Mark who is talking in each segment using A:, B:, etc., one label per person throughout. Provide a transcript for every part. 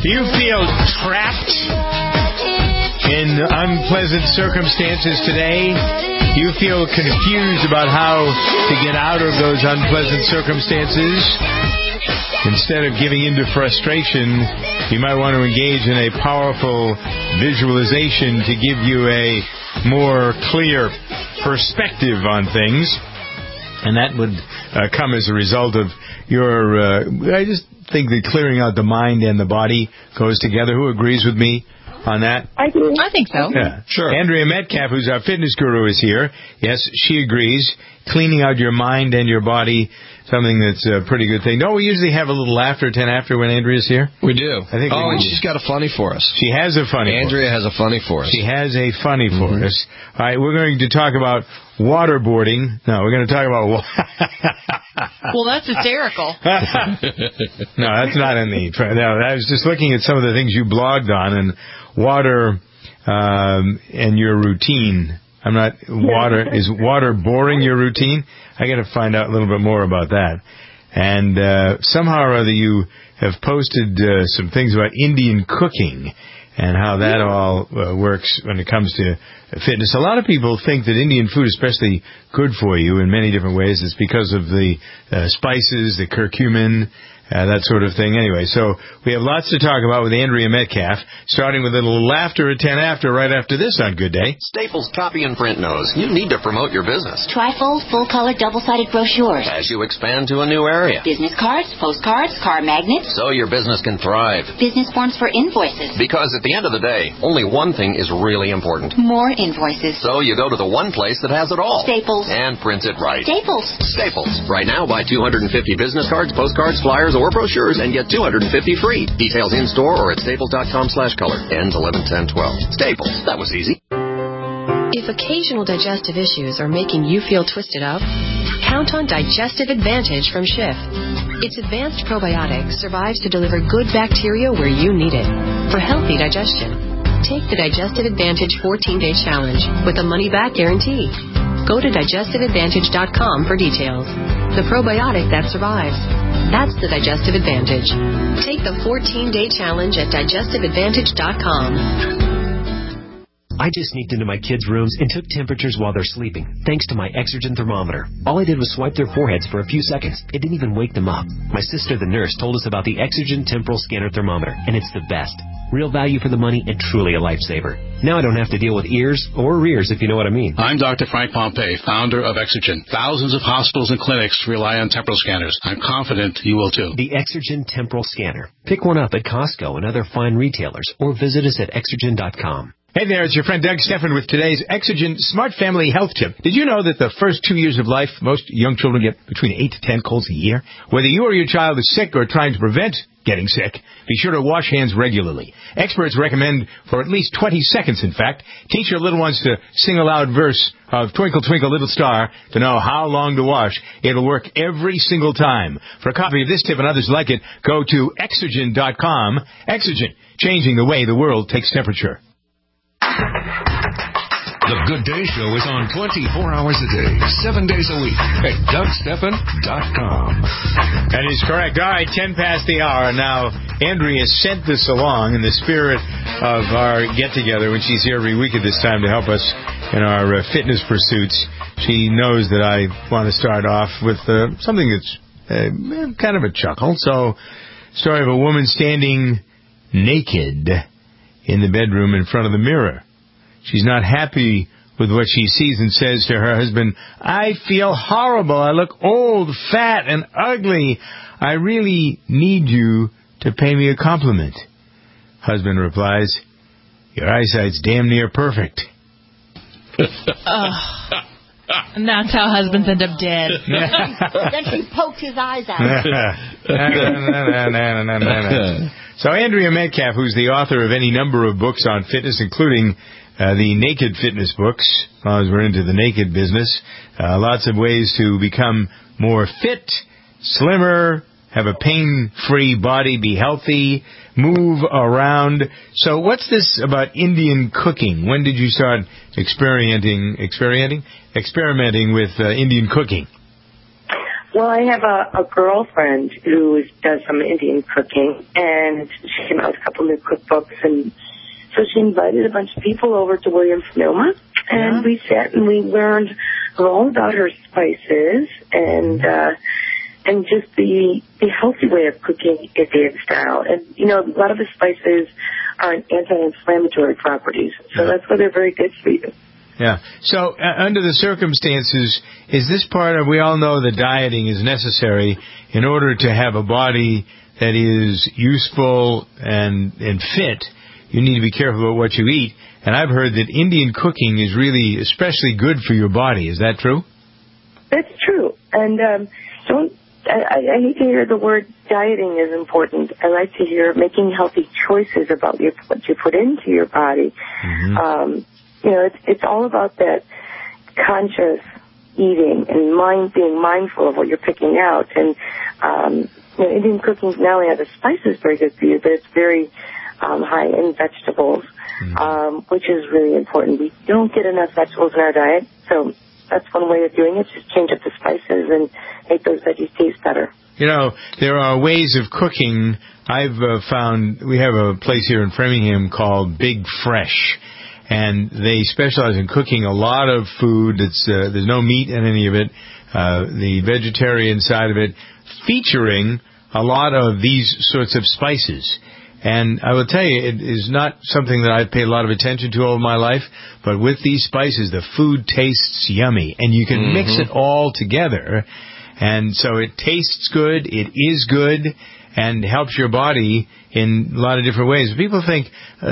A: Do you feel trapped in unpleasant circumstances today? Do you feel confused about how to get out of those unpleasant circumstances? Instead of giving into frustration, you might want to engage in a powerful visualization to give you a more clear perspective on things. And that would come as a result of your... I just think that clearing out the mind and the body goes together. Who agrees with me on that?
B: I do.
C: I think so.
A: Yeah.
D: Sure.
A: Andrea Metcalf, who's our fitness guru, is here. Yes, she agrees. Cleaning out your mind and your body, something that's a pretty good thing. Don't we usually have a little laughter 10 after when Andrea's here?
D: We do.
A: I think
D: and she's got a funny for us.
A: She has a funny
D: Andrea has a funny for us.
A: She has a funny for us. All right, we're going to talk about waterboarding. No, we're going to talk about...
C: Well, that's hysterical.
A: No, that's not in the... No, I was just looking at some of the things you blogged on, and water and your routine. I'm not... Is water boring your routine? I got to find out a little bit more about that. And somehow or other you have posted some things about Indian cooking and how that all works when it comes to fitness. A lot of people think that Indian food is especially good for you in many different ways. It's because of the spices, the curcumin, that sort of thing. Anyway, so we have lots to talk about with Andrea Metcalf, starting with a little laughter at 10 after, right after this on Good Day.
E: Staples Copy and Print knows you need to promote your business.
F: Trifold, full-color, double-sided brochures.
E: As you expand to a new area.
F: Business cards, postcards, car magnets.
E: So your business can thrive.
F: Business forms for invoices.
E: Because at the end of the day, only one thing is really important.
F: More invoices.
E: So you go to the one place that has it all.
F: Staples.
E: And prints it right.
F: Staples.
E: Staples. Right now, buy 250 business cards, postcards, flyers, or brochures and get 250 free. Details in-store or at staples.com/color. Ends 11/10/12. Staples. That was easy.
G: If occasional digestive issues are making you feel twisted up, count on Digestive Advantage from Schiff. Its advanced probiotic survives to deliver good bacteria where you need it for healthy digestion. Take the Digestive Advantage 14-Day Challenge with a money-back guarantee. Go to digestiveadvantage.com for details. The probiotic that survives. That's the Digestive Advantage. Take the 14-Day Challenge at digestiveadvantage.com.
H: I just sneaked into my kids' rooms and took temperatures while they're sleeping, thanks to my Exergen thermometer. All I did was swipe their foreheads for a few seconds. It didn't even wake them up. My sister, the nurse, told us about the Exergen Temporal Scanner Thermometer, and it's the best. Real value for the money and truly a lifesaver. Now I don't have to deal with ears or rears, if you know what I mean.
I: I'm Dr. Frank Pompey, founder of Exergen. Thousands of hospitals and clinics rely on temporal scanners. I'm confident you will too.
H: The Exergen Temporal Scanner. Pick one up at Costco and other fine retailers, or visit us at Exergen.com.
A: Hey there, it's your friend Doug Steffen with today's Exergen Smart Family Health Tip. Did you know that the first 2 years of life, most young children get between 8 to 10 colds a year? Whether you or your child is sick or trying to prevent getting sick, be sure to wash hands regularly. Experts recommend for at least 20 seconds, in fact. Teach your little ones to sing a loud verse of Twinkle, Twinkle, Little Star to know how long to wash. It'll work every single time. For a copy of this tip and others like it, go to Exergen.com. Exergen, changing the way the world takes temperature.
J: The Good Day Show is on 24 hours a day, 7 days a week at DougSteffen.com.
A: That is correct. All right, 10 past the hour. Now, Andrea sent this along in the spirit of our get-together when she's here every week at this time to help us in our fitness pursuits. She knows that I want to start off with something that's kind of a chuckle. So, story of a woman standing naked in the bedroom in front of the mirror. She's not happy with what she sees and says to her husband, I feel horrible. I look old, fat, and ugly. I really need you to pay me a compliment. Husband replies, your eyesight's damn near perfect.
C: And that's how husbands end up dead.
B: Then she poked his eyes out.
A: So Andrea Metcalf, who's the author of any number of books on fitness, including the Naked Fitness books, as we're into the naked business, lots of ways to become more fit, slimmer, have a pain-free body, be healthy, move around. So what's this about Indian cooking? When did you start experimenting with Indian cooking?
K: Well, I have a girlfriend who does some Indian cooking, and she came out with a couple new cookbooks, and so she invited a bunch of people over to Williams-Sonoma, and we sat and we learned all about her spices and just the healthy way of cooking Indian style. And, you know, a lot of the spices are anti-inflammatory properties, so that's why they're very good for you.
A: Yeah. So, under the circumstances, is this part of, we all know that dieting is necessary in order to have a body that is useful and fit. You need to be careful about what you eat. And I've heard that Indian cooking is really especially good for your body. Is that true?
K: That's true. And I hate to hear the word dieting is important. I like to hear making healthy choices about what you put into your body. Mm-hmm. You know, it's all about that conscious eating and being mindful of what you're picking out. And you know, Indian cooking not only has the spices very good for you, but it's very high in vegetables, which is really important. We don't get enough vegetables in our diet, so that's one way of doing it. Just change up the spices and make those veggies taste better.
A: You know, there are ways of cooking. I've found, we have a place here in Framingham called Big Fresh, and they specialize in cooking a lot of food. There's no meat in any of it, the vegetarian side of it, featuring a lot of these sorts of spices. And I will tell you, it is not something that I've paid a lot of attention to all my life, but with these spices, the food tastes yummy, and you can mix it all together, and so it tastes good, it is good, and helps your body in a lot of different ways. People think,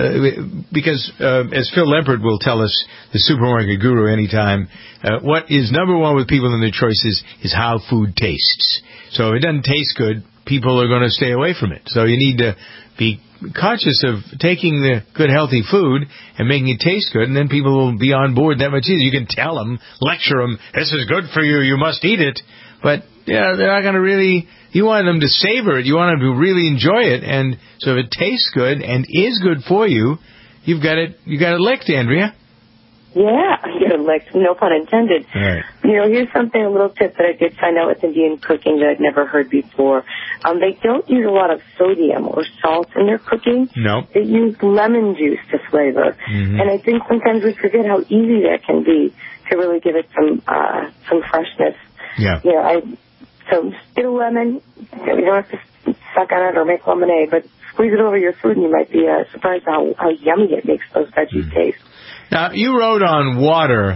A: because as Phil Lempert will tell us, the supermarket guru anytime, what is number one with people in their choices is how food tastes. So if it doesn't taste good, people are going to stay away from it. So you need to be conscious of taking the good, healthy food and making it taste good, and then people will be on board that much easier. You can tell them, lecture them, this is good for you, you must eat it. But, yeah, they're not going to really, you want them to savor it, you want them to really enjoy it, and so if it tastes good and is good for you, you got it licked, Andrea.
K: Yeah, you got it licked, no pun intended.
A: Right.
K: You know, here's a little tip that I did find out with Indian cooking that I'd never heard before. They don't use a lot of sodium or salt in their cooking.
A: No.
K: They use lemon juice to flavor. Mm-hmm. And I think sometimes we forget how easy that can be to really give it some freshness.
A: Yeah.
K: You know, so get a lemon. You don't have to suck on it or make lemonade, but squeeze it over your food and you might be surprised how yummy it makes those veggies taste.
A: Now, you wrote on water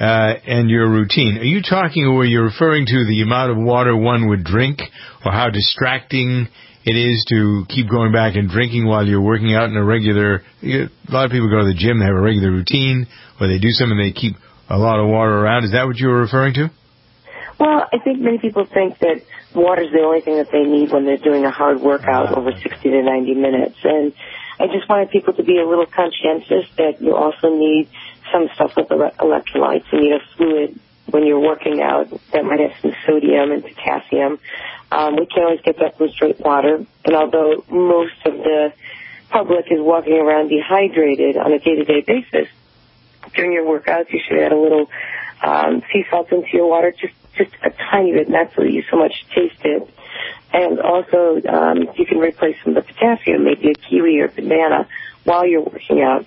A: and your routine. Are you talking, or are you referring to the amount of water one would drink, or how distracting it is to keep going back and drinking while you're working out in a regular... A lot of people go to the gym, they have a regular routine, or they do something, they keep a lot of water around. Is that what you were referring to?
K: Well, I think many people think that water is the only thing that they need when they're doing a hard workout over 60 to 90 minutes. And I just wanted people to be a little conscientious that you also need some stuff with electrolytes. You need a fluid when you're working out that might have some sodium and potassium. We can't always get that from straight water. And although most of the public is walking around dehydrated on a day-to-day basis, during your workouts you should add a little sea salt into your water, just a tiny bit, not so that you so much taste it. And also, you can replace some of the potassium, maybe a kiwi or banana, while you're working out.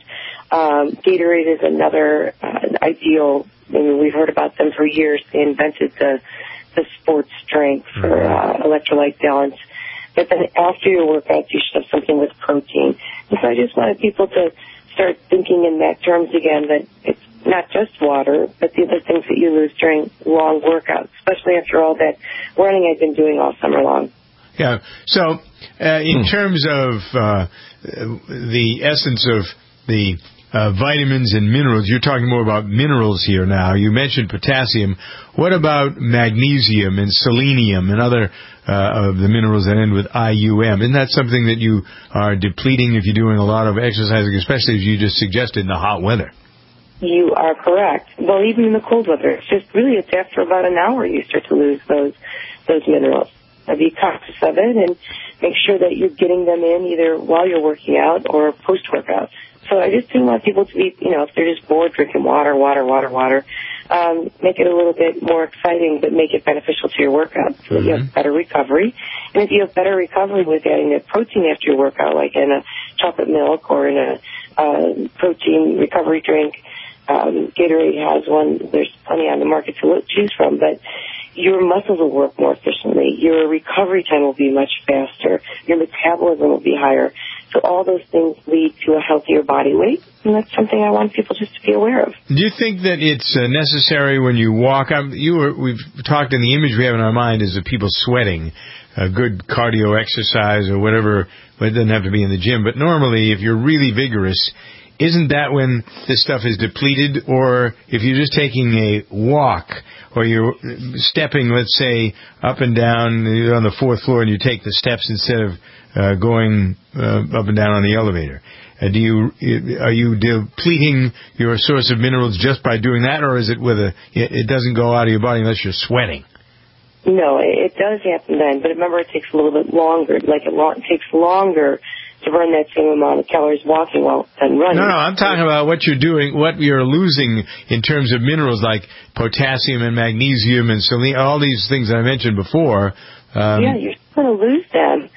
K: Gatorade is another ideal. I mean, we've heard about them for years. They invented the sports drink for electrolyte balance. But then after your workout, you should have something with protein. And so I just wanted people to start thinking in that terms again, that it's not just water, but the other things that you lose during long workouts, especially after all that running I've been doing all summer long.
A: Yeah. So in terms of the essence of the vitamins and minerals, you're talking more about minerals here now. You mentioned potassium. What about magnesium and selenium and other of the minerals that end with IUM? Isn't that something that you are depleting if you're doing a lot of exercising, especially as you just suggested in the hot weather?
K: You are correct. Well, even in the cold weather, it's after about an hour you start to lose those minerals. Be conscious of it and make sure that you're getting them in either while you're working out or post-workout. So I just didn't want people to be, if they're just bored drinking water, make it a little bit more exciting, but make it beneficial to your workout so that you have better recovery. And if you have better recovery with adding the protein after your workout, like in a chocolate milk or in a protein recovery drink, Gatorade has one. There's plenty on the market to choose from, but your muscles will work more efficiently. Your recovery time will be much faster. Your metabolism will be higher. So all those things lead to a healthier body weight, and that's something I want people just to be aware of.
A: Do you think that it's necessary when you walk? We've talked in the image we have in our mind is of people sweating, a good cardio exercise or whatever. But it doesn't have to be in the gym. But normally, if you're really vigorous, isn't that when this stuff is depleted? Or if you're just taking a walk or you're stepping, let's say, up and down, you're on the 4th floor and you take the steps instead of going up and down on the elevator. Are you depleting your source of minerals just by doing that, or is it it doesn't go out of your body unless you're sweating?
K: No, it does happen then, but remember it takes a little bit longer. It takes longer to burn that same amount of calories walking than running. No,
A: I'm talking about what you're doing, what you're losing in terms of minerals like potassium and magnesium and selenium, all these things that I mentioned before.
K: Yeah, you're going to lose them.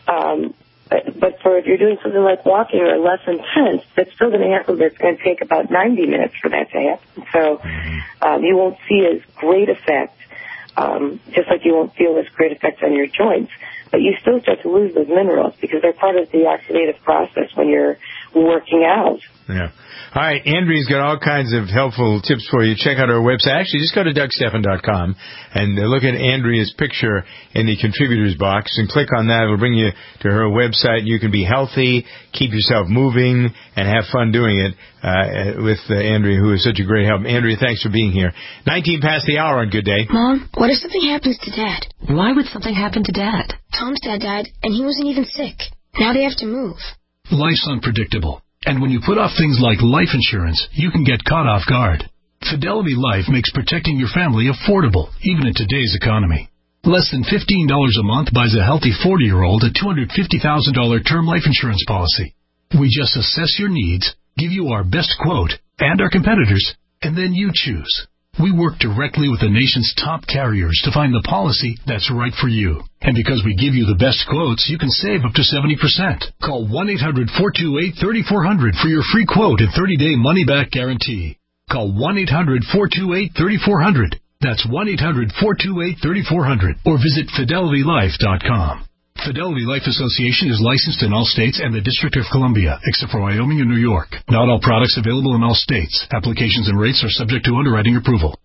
K: But if you're doing something like walking or less intense, that's still going to happen, but it's going to take about 90 minutes for that to happen. So you won't see as great effect, just like you won't feel as great effect on your joints. But you still start to lose those minerals because they're part of the oxidative process when you're working out.
A: Yeah. All right, Andrea's got all kinds of helpful tips for you. Check out our website. Actually, just go to DougStephan.com and look at Andrea's picture in the contributors box and click on that. It'll bring you to her website. You can be healthy, keep yourself moving, and have fun doing it with Andrea, who is such a great help. Andrea, thanks for being here. 19 past the hour on Good Day.
L: Mom, what if something happens to Dad?
G: Why would something happen to Dad?
L: Tom's dad died, and he wasn't even sick. Now they have to move.
M: Life's unpredictable. And when you put off things like life insurance, you can get caught off guard. Fidelity Life makes protecting your family affordable, even in today's economy. Less than $15 a month buys a healthy 40-year-old a $250,000 term life insurance policy. We just assess your needs, give you our best quote and our competitors, and then you choose. We work directly with the nation's top carriers to find the policy that's right for you. And because we give you the best quotes, you can save up to 70%. Call 1-800-428-3400 for your free quote and 30-day money-back guarantee. Call 1-800-428-3400. That's 1-800-428-3400. Or visit FidelityLife.com. Fidelity Life Association is licensed in all states and the District of Columbia, except for Wyoming and New York. Not all products available in all states. Applications and rates are subject to underwriting approval.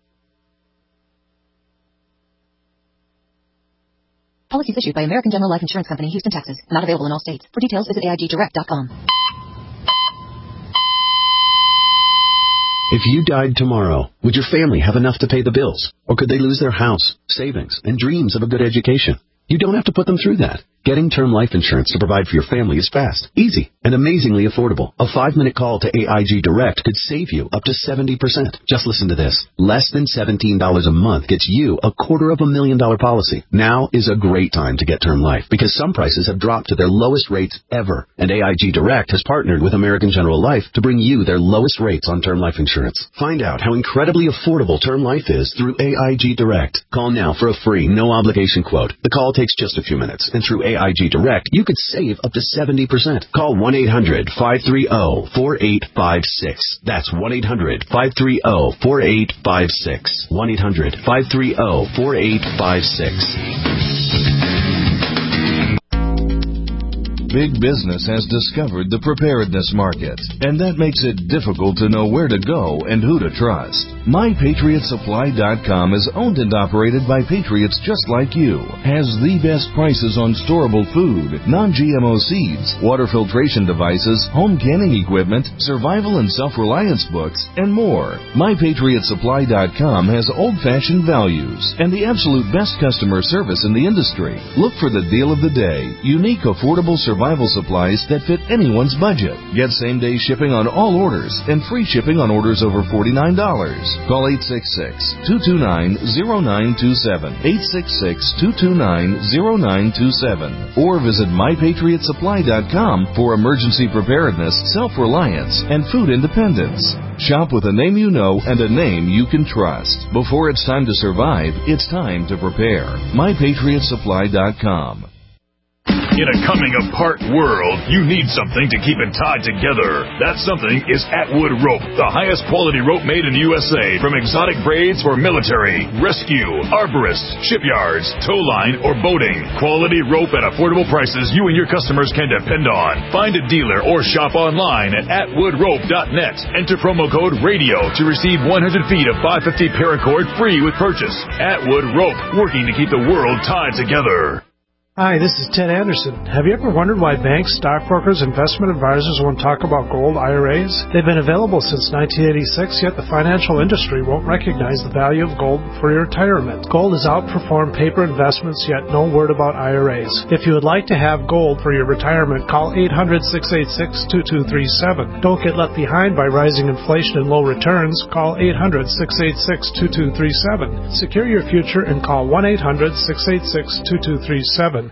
N: Policies issued by American General Life Insurance Company, Houston, Texas. Not available in all states. For details, visit AIGdirect.com.
O: If you died tomorrow, would your family have enough to pay the bills? Or could they lose their house, savings, and dreams of a good education? You don't have to put them through that. Getting term life insurance to provide for your family is fast, easy, and amazingly affordable. A 5-minute call to AIG Direct could save you up to 70%. Just listen to this. Less than $17 a month gets you a $250,000 policy. Now is a great time to get term life because some prices have dropped to their lowest rates ever. And AIG Direct has partnered with American General Life to bring you their lowest rates on term life insurance. Find out how incredibly affordable term life is through AIG Direct. Call now for a free, no-obligation quote. The call takes just a few minutes, and through AIG Direct, you could save up to 70%. Call 1-800-530-4856. That's 1-800-530-4856. 1-800-530-4856.
P: Big business has discovered the preparedness market, and that makes it difficult to know where to go and who to trust. MyPatriotSupply.com is owned and operated by patriots just like you. Has the best prices on storable food, non-GMO seeds, water filtration devices, home canning equipment, survival and self-reliance books, and more. MyPatriotSupply.com has old-fashioned values and the absolute best customer service in the industry. Look for the deal of the day, unique, affordable survival supplies that fit anyone's budget. Get same-day shipping on all orders and free shipping on orders over $49. Call 866-229-0927, 866-229-0927, or visit MyPatriotSupply.com for emergency preparedness, self-reliance, and food independence. Shop with a name you know and a name you can trust. Before it's time to survive, it's time to prepare. MyPatriotSupply.com.
Q: In a coming-apart world, you need something to keep it tied together. That something is Atwood Rope, the highest quality rope made in the USA. From exotic braids for military, rescue, arborists, shipyards, tow line, or boating. Quality rope at affordable prices you and your customers can depend on. Find a dealer or shop online at atwoodrope.net. Enter promo code RADIO to receive 100 feet of 550 paracord free with purchase. Atwood Rope, working to keep the world tied together.
R: Hi, this is Ted Anderson. Have you ever wondered why banks, stockbrokers, investment advisors won't talk about gold IRAs? They've been available since 1986, yet the financial industry won't recognize the value of gold for your retirement. Gold has outperformed paper investments, yet no word about IRAs. If you would like to have gold for your retirement, call 800-686-2237. Don't get left behind by rising inflation and low returns. Call 800-686-2237. Secure your future and call 1-800-686-2237.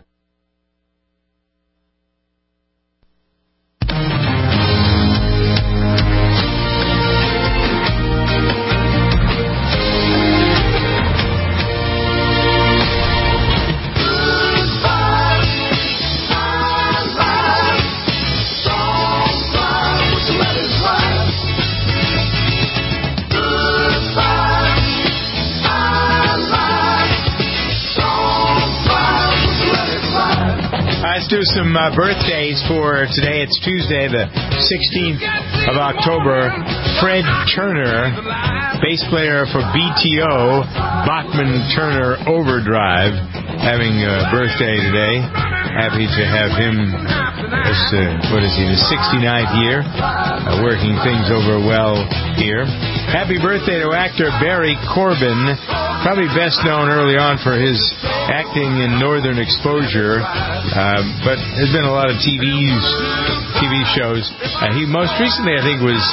A: Do some birthdays for today. It's Tuesday, the 16th of October. Fred Turner, bass player for BTO, Bachman Turner Overdrive, having a birthday today. Happy to have him. The 69th year, working things over well here. Happy birthday to actor Barry Corbin, probably best known early on for his acting in Northern Exposure, but there's been a lot of TV shows. He most recently, I think, was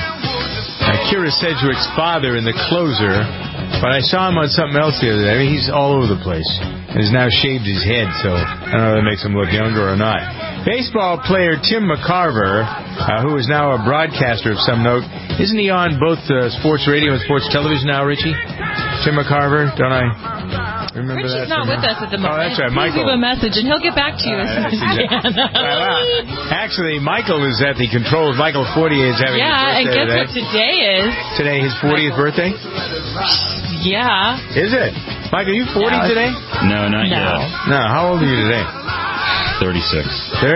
A: Kira Sedgwick's father in The Closer, but I saw him on something else the other day. I mean, he's all over the place. He's now shaved his head, so I don't know if that makes him look younger or not. Baseball player Tim McCarver, who is now a broadcaster of some note, isn't he on both sports radio and sports television now, Richie? Tim McCarver, don't I remember
C: Richie's
A: that?
C: Richie's not with us at the moment.
A: Oh, that's right, Michael.
C: Leave him a message, and he'll get back to you as soon as he can.
A: Actually, Michael is at the controls. Michael Fortier is having his birthday
C: and guess
A: today.
C: what today is?
A: Today, his 40th birthday?
C: Yeah.
A: Is it? Michael, are you 40 today?
S: No, not yet.
A: No, how old are you today?
S: 36.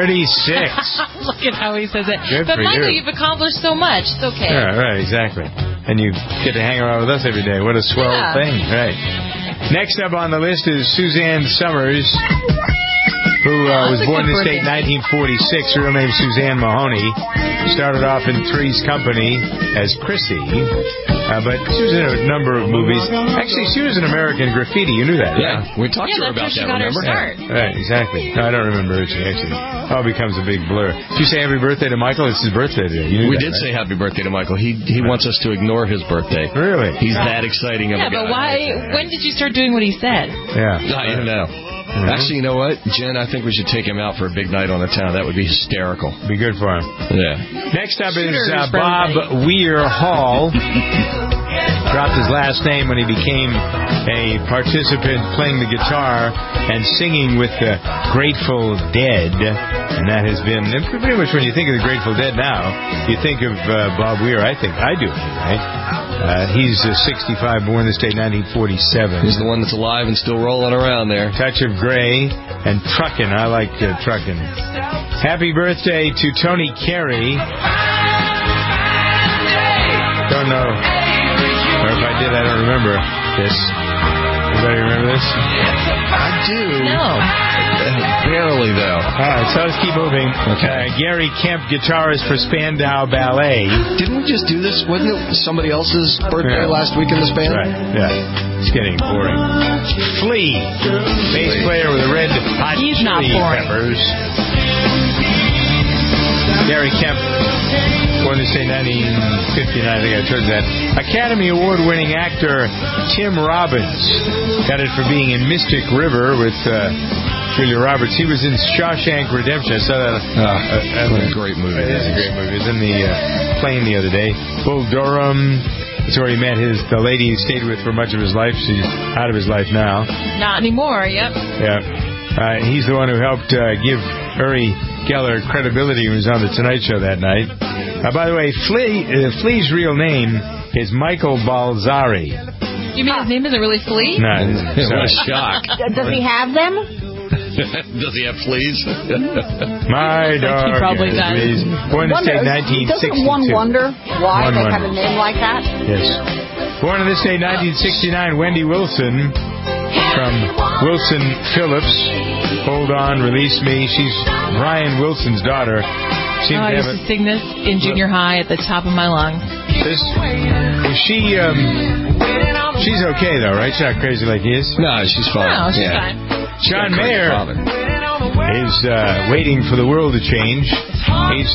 A: 36.
C: Look at how he says it.
A: Good
C: but
A: for
C: Michael,
A: you.
C: You've accomplished so much. It's okay.
A: Yeah, right, exactly. And you get to hang around with us every day. What a swell thing. Right. Next up on the list is Suzanne Summers, who was born in the state in 1946. Her real name is Suzanne Mahoney. Started off in Three's Company as Chrissy, but she was in a number of movies. Actually, she was in American Graffiti. You knew that, right?
D: Yeah, we talked to her about that, remember?
A: Right, exactly. No, I don't remember Richie, actually. Oh, it becomes a big blur. Did you say happy birthday to Michael? It's his birthday today.
D: We did say happy birthday to Michael. He wants us to ignore his birthday.
A: Really?
D: He's that exciting of a guy.
C: Yeah, but why? When did you start doing what he said?
A: Yeah.
D: I don't know. Mm-hmm. Actually, you know what, Jen? I think we should take him out for a big night on the town. That would be hysterical.
A: Be good for him.
D: Yeah.
A: Next up is Bob Weir Hall. Dropped his last name when he became a participant playing the guitar and singing with the Grateful Dead. And that has been, and pretty much when you think of the Grateful Dead now, you think of Bob Weir. I think I do, right? He's 65, born in the state 1947.
D: He's the one that's alive and still rolling around there.
A: Touch of Grey and Truckin'. I like Truckin'. Happy birthday to Tony Carey. Don't know. Or if I did, I don't remember this. Anybody remember this?
D: I do.
C: No.
D: Barely, though.
A: All right, so let's keep moving. Okay. Gary Kemp, guitarist for Spandau Ballet.
D: Didn't we just do this? Wasn't it somebody else's birthday last week in this band?
A: Right, yeah. It's getting boring. Flea, bass player with the Red Hot Chili Peppers. Gary Kemp Born this day, 1959, I think I told you that. Academy Award-winning actor Tim Robbins got it for being in Mystic River with Julia Roberts. He was in Shawshank Redemption. I saw that.
D: What a great movie.
A: It is a great movie. He was in the plane the other day. Bull Durham. That's where he met the lady he stayed with for much of his life. She's out of his life now.
C: Not anymore, yep.
A: Yeah. He's the one who helped give Uri Geller credibility when he was on The Tonight Show that night. By the way, Flea's real name is Michael Balzari.
C: You mean his name isn't really Flea?
A: No.
D: What a shock.
B: Does he have them?
D: Does he have fleas?
A: My dog.
C: He probably does.
A: Fleas. Born this day, 1962.
B: Doesn't one wonder why they have a name like that?
A: Yes. Born on this day, 1969, Wendy Wilson from Wilson Phillips. Hold On, Release Me. She's Brian Wilson's daughter.
C: I used to sing this in junior high at the top of my lungs.
A: She's okay, though, right? She's not crazy like he is?
D: No, she's fine.
C: No, she's fine.
A: John Mayer is waiting for the world to change. He's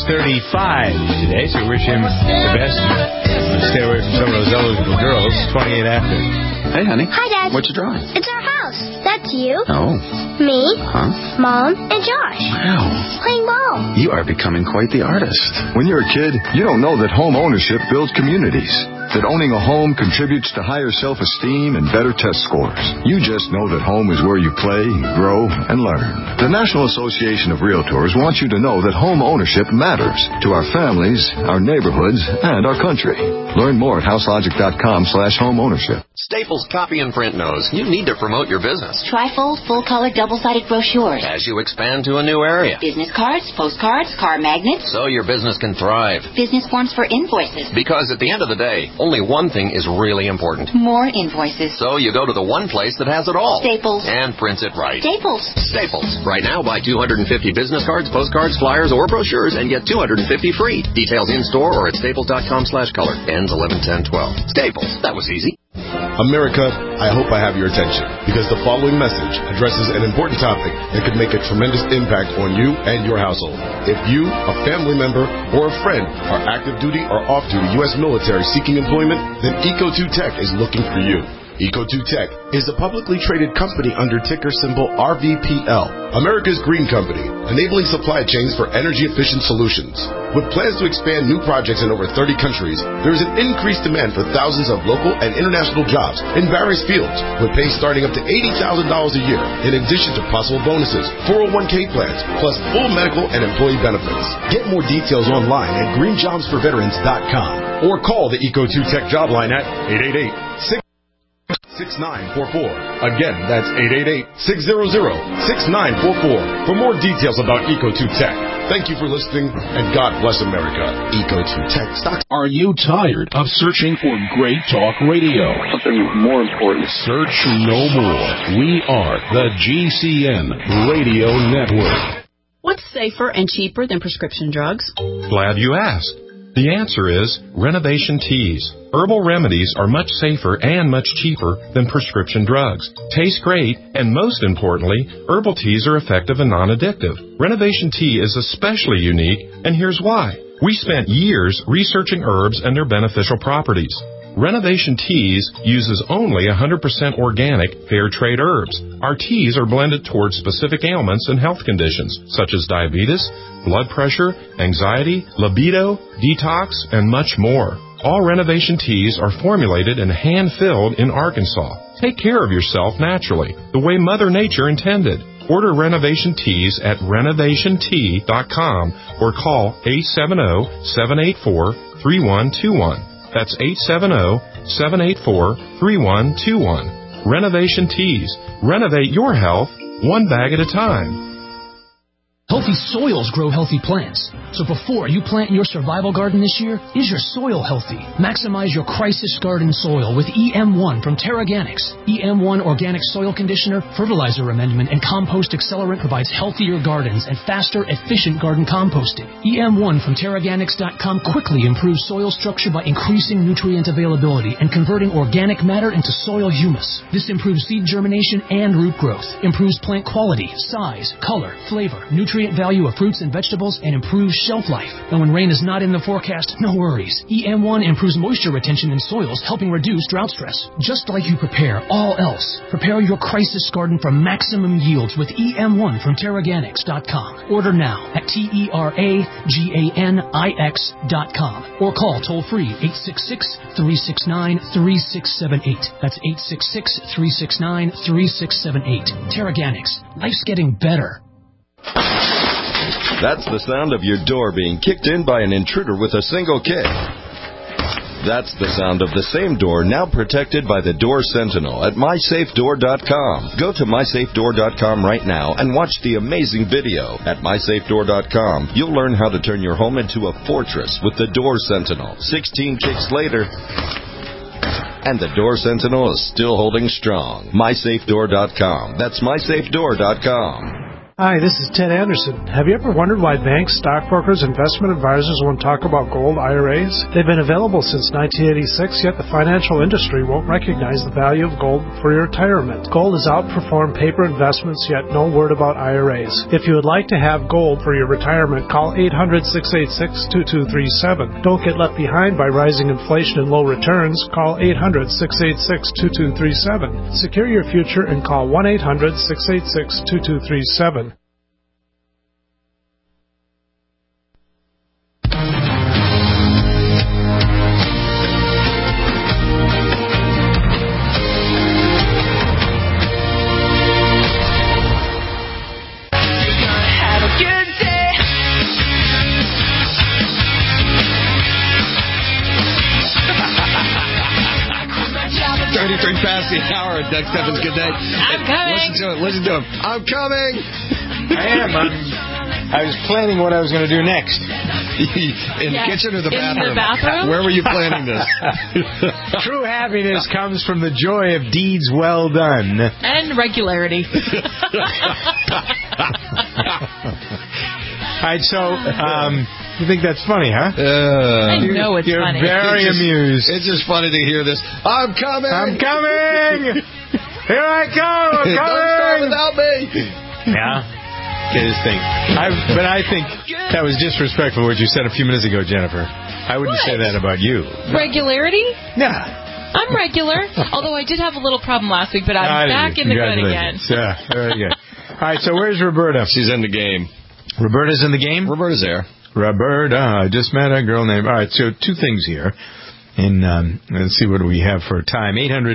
A: 35 today, so wish him the best. Stay away from some of those eligible girls. 28 after.
T: Hey, honey.
L: Hi, Dad.
T: What you drawing?
L: It's our house. That's you.
T: Oh.
L: Me.
T: Huh?
L: Mom and Josh.
T: Wow.
L: Playing ball.
T: You are becoming quite the artist. When you're a kid, you don't know that home ownership builds communities. That owning a home contributes to higher self-esteem and better test scores. You just know that home is where you play, grow, and learn. The National Association of Realtors wants you to know that home ownership matters to our families, our neighborhoods, and our country. Learn more at houselogic.com/homeownership.
E: Staples Copy and Print knows you need to promote your business.
F: Trifold, full-color, double-sided brochures.
E: As you expand to a new area.
F: Business cards, postcards, car magnets.
E: So your business can thrive.
F: Business forms for invoices.
E: Because at the end of the day, only one thing is really important.
F: More invoices.
E: So you go to the one place that has it all.
F: Staples.
E: And prints it right.
F: Staples.
E: Staples. Right now, buy 250 business cards, postcards, flyers, or brochures and get 250 free. Details in-store or at staples.com/color. Ends 11/10/12. Staples. That was easy.
U: America, I hope I have your attention because the following message addresses an important topic that could make a tremendous impact on you and your household. If you, a family member, or a friend are active duty or off duty U.S. military seeking employment, then Eco2 Tech is looking for you. Eco2 Tech is a publicly traded company under ticker symbol RVPL, America's green company, enabling supply chains for energy-efficient solutions. With plans to expand new projects in over 30 countries, there is an increased demand for thousands of local and international jobs in various fields, with pay starting up to $80,000 a year, in addition to possible bonuses, 401k plans, plus full medical and employee benefits. Get more details online at greenjobsforveterans.com or call the Eco2 Tech job line at 888-6944. Again, that's 888-600-6944 for more details about Eco2 Tech. Thank you for listening, and God bless America. Eco2 Tech stocks.
V: Are you tired of searching for great talk radio?
W: Something more important.
V: Search no more. We are the GCN Radio Network.
X: What's safer and cheaper than prescription drugs?
Y: Glad you asked. The answer is Renovation Teas. Herbal remedies are much safer and much cheaper than prescription drugs. Taste great, and most importantly, herbal teas are effective and non-addictive. Renovation Tea is especially unique, and here's why. We spent years researching herbs and their beneficial properties. Renovation Teas uses only 100% organic, fair trade herbs. Our teas are blended towards specific ailments and health conditions, such as diabetes, blood pressure, anxiety, libido, detox, and much more. All Renovation Teas are formulated and hand-filled in Arkansas. Take care of yourself naturally, the way Mother Nature intended. Order Renovation Teas at renovationtea.com or call 870-784-3121. That's 870-784-3121. Renovation Teas. Renovate your health one bag at a time.
Z: Healthy soils grow healthy plants. So before you plant your survival garden this year, is your soil healthy? Maximize your crisis garden soil with EM1 from Terraganics. EM1 Organic Soil Conditioner, Fertilizer Amendment, and Compost Accelerant provides healthier gardens and faster, efficient garden composting. EM1 from Terraganics.com quickly improves soil structure by increasing nutrient availability and converting organic matter into soil humus. This improves seed germination and root growth, improves plant quality, size, color, flavor, nutrient nutrient value of fruits and vegetables and improves shelf life. And when rain is not in the forecast, no worries. EM1 improves moisture retention in soils, helping reduce drought stress. Just like you prepare all else, prepare your crisis garden for maximum yields with EM1 from Terraganics.com. Order now at TERAGANIX.com or call toll-free 866-369-3678. That's 866-369-3678. Terraganics. Life's getting better.
G: That's the sound of your door being kicked in by an intruder with a single kick. That's the sound of the same door now protected by the Door Sentinel at MySafeDoor.com. Go to MySafeDoor.com right now and watch the amazing video. At MySafeDoor.com, you'll learn how to turn your home into a fortress with the Door Sentinel. 16 kicks later, and the Door Sentinel is still holding strong. MySafeDoor.com. That's MySafeDoor.com.
R: Hi, this is Ted Anderson. Have you ever wondered why banks, stockbrokers, investment advisors won't talk about gold IRAs? They've been available since 1986, yet the financial industry won't recognize the value of gold for your retirement. Gold has outperformed paper investments, yet no word about IRAs. If you would like to have gold for your retirement, call 800-686-2237. Don't get left behind by rising inflation and low returns. Call 800-686-2237. Secure your future and call 1-800-686-2237.
D: Past the hour at Doug Steffens. Good day.
C: I'm coming.
D: Listen to him. I'm coming.
A: I was planning what I was going to do next.
D: In the kitchen or the bathroom?
C: In the bathroom?
D: Where were you planning this?
A: True happiness comes from the joy of deeds well done.
C: And regularity.
A: All right, so you think that's funny, huh?
C: I know it's
A: You're
C: funny.
A: You're very amused.
D: It's just funny to hear this. I'm coming!
A: I'm coming! Here I come! I'm coming!
D: Don't start without me!
A: Yeah. His thing. But I think that was disrespectful what you said a few minutes ago, Jennifer. I wouldn't say that about you.
C: Regularity?
A: Yeah.
C: I'm regular, although I did have a little problem last week, but I'm back in the good again.
A: Yeah, very good. All right, so where's Roberta?
D: She's in the game.
A: Roberta's in the game?
D: Roberta's there.
A: Roberta, I just met a girl named... All right, so two things here. And let's see what we have for time.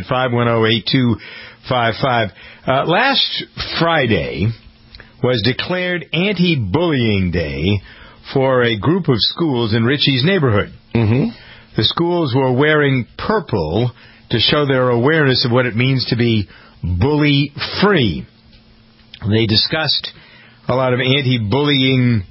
A: 800-510-8255. Last Friday was declared Anti-Bullying Day for a group of schools in Ritchie's neighborhood.
D: Mm-hmm.
A: The schools were wearing purple to show their awareness of what it means to be bully-free. They discussed a lot of anti-bullying...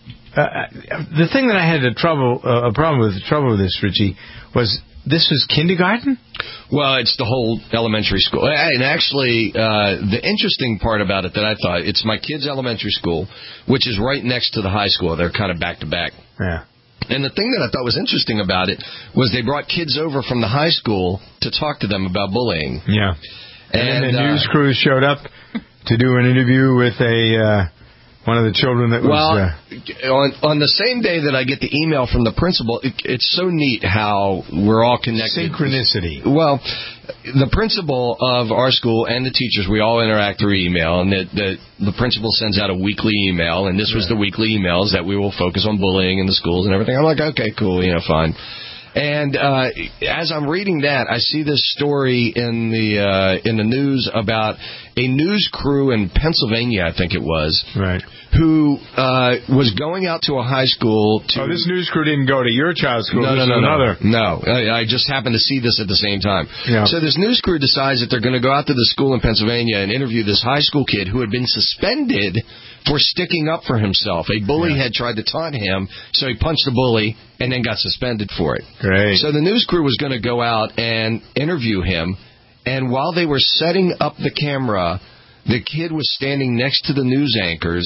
A: the thing that I had a problem with this, Richie, was this was kindergarten?
D: Well, it's the whole elementary school. And actually, the interesting part about it that I thought, it's my kid's elementary school, which is right next to the high school. They're kind of back to back.
A: Yeah.
D: And the thing that I thought was interesting about it was they brought kids over from the high school to talk to them about bullying.
A: Yeah. And then the news crew showed up to do an interview with one of the children that was...
D: Well, on the same day that I get the email from the principal, it's so neat how we're all connected.
A: Synchronicity.
D: Well, the principal of our school and the teachers, we all interact through email, and the principal sends out a weekly email, and this was the weekly emails that we will focus on bullying in the schools and everything. I'm like, okay, cool, fine. And as I'm reading that, I see this story in the news about a news crew in Pennsylvania, I think it was,
A: right,
D: who was going out to a high school to...
A: Oh, this news crew didn't go to your child's school.
D: No. I just happened to see this at the same time.
A: Yeah.
D: So this news crew decides that they're going to go out to the school in Pennsylvania and interview this high school kid who had been suspended for sticking up for himself. A bully had tried to taunt him, so he punched the bully and then got suspended for it.
A: Great.
D: So the news crew was going to go out and interview him, and while they were setting up the camera, the kid was standing next to the news anchors.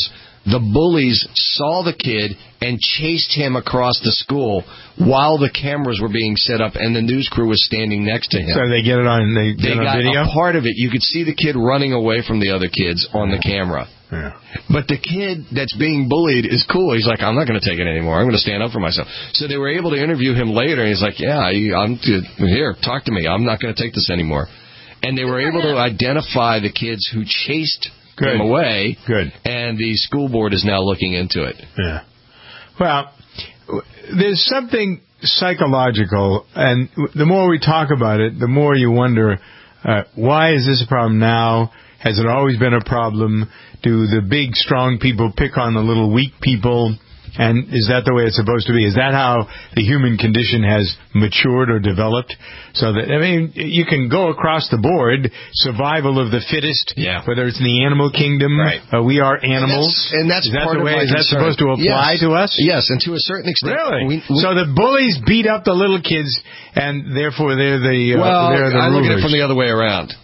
D: the bullies saw the kid and chased him across the school while the cameras were being set up and the news crew was standing next to him.
A: So they get it on video?
D: A part of it. You could see the kid running away from the other kids on the camera.
A: Yeah.
D: But the kid that's being bullied is cool. He's like, I'm not going to take it anymore. I'm going to stand up for myself. So they were able to interview him later, and he's like, yeah, I'm here, talk to me. I'm not going to take this anymore. And they were able to identify the kids who chased him away.
A: Good.
D: And the school board is now looking into it.
A: Yeah. Well, there's something psychological, and the more we talk about it, the more you wonder, why is this a problem now? Has it always been a problem? Do the big, strong people pick on the little weak people? And is that the way it's supposed to be? Is that how the human condition has matured or developed? So that, I mean, you can go across the board, survival of the fittest, whether it's in the animal kingdom, we are animals.
D: And that's part of my concern.
A: Is that supposed to apply to us?
D: Yes, and to a certain extent.
A: Really? So the bullies beat up the little kids, and therefore they're the they're the
D: I look at it
A: rulers.
D: from the other way around.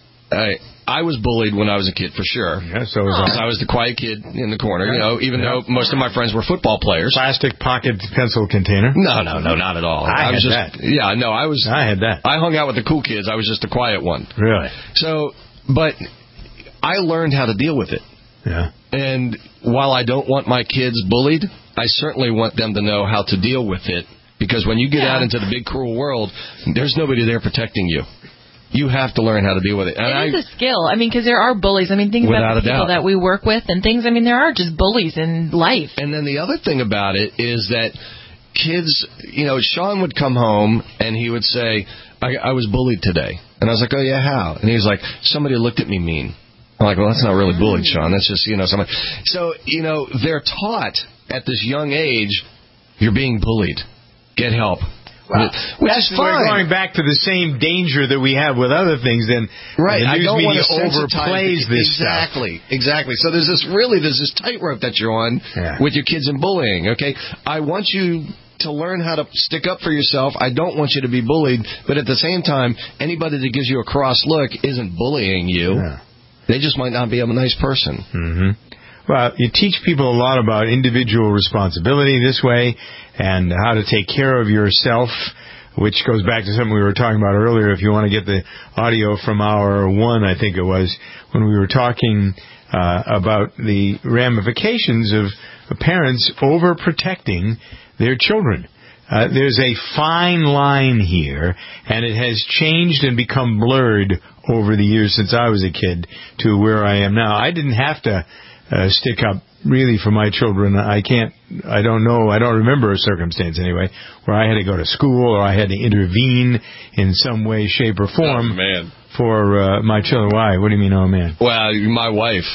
D: I was bullied when I was a kid, for sure.
A: Yeah, so was I.
D: I was the quiet kid in the corner, even though most of my friends were football players.
A: Plastic pocket pencil container?
D: No, not at all.
A: I had that.
D: Yeah, no, I had
A: that.
D: I hung out with the cool kids. I was just the quiet one.
A: Really?
D: So, but I learned how to deal with it.
A: Yeah.
D: And while I don't want my kids bullied, I certainly want them to know how to deal with it. Because when you get out into the big, cruel world, there's nobody there protecting you. You have to learn how to deal with it.
C: And it's a skill. I mean, because there are bullies. I mean, think about the people that we work with and things. I mean, there are just bullies in life.
D: And then the other thing about it is that kids, Sean would come home and he would say, I was bullied today. And I was like, oh, yeah, how? And he was like, somebody looked at me mean. I'm like, well, that's not really bullied, Sean. That's just, somebody. So, they're taught at this young age, you're being bullied. Get help.
A: Well,
D: which is fine.
A: We're going back to the same danger that we have with other things. Then the news media overplays this stuff.
D: Exactly. So there's this tightrope that you're on with your kids and bullying. Okay, I want you to learn how to stick up for yourself. I don't want you to be bullied, but at the same time, anybody that gives you a cross look isn't bullying you. Yeah. They just might not be a nice person.
A: Mm-hmm. Well, you teach people a lot about individual responsibility this way and how to take care of yourself, which goes back to something we were talking about earlier. If you want to get the audio from hour 1, I think it was, when we were talking about the ramifications of parents overprotecting their children. There's a fine line here, and it has changed and become blurred over the years since I was a kid to where I am now. I didn't have to stick up really for my children. I don't remember a circumstance anyway where I had to go to school or I had to intervene in some way, shape, or form for my children. Why? What do you mean, oh man?
D: Well, my wife,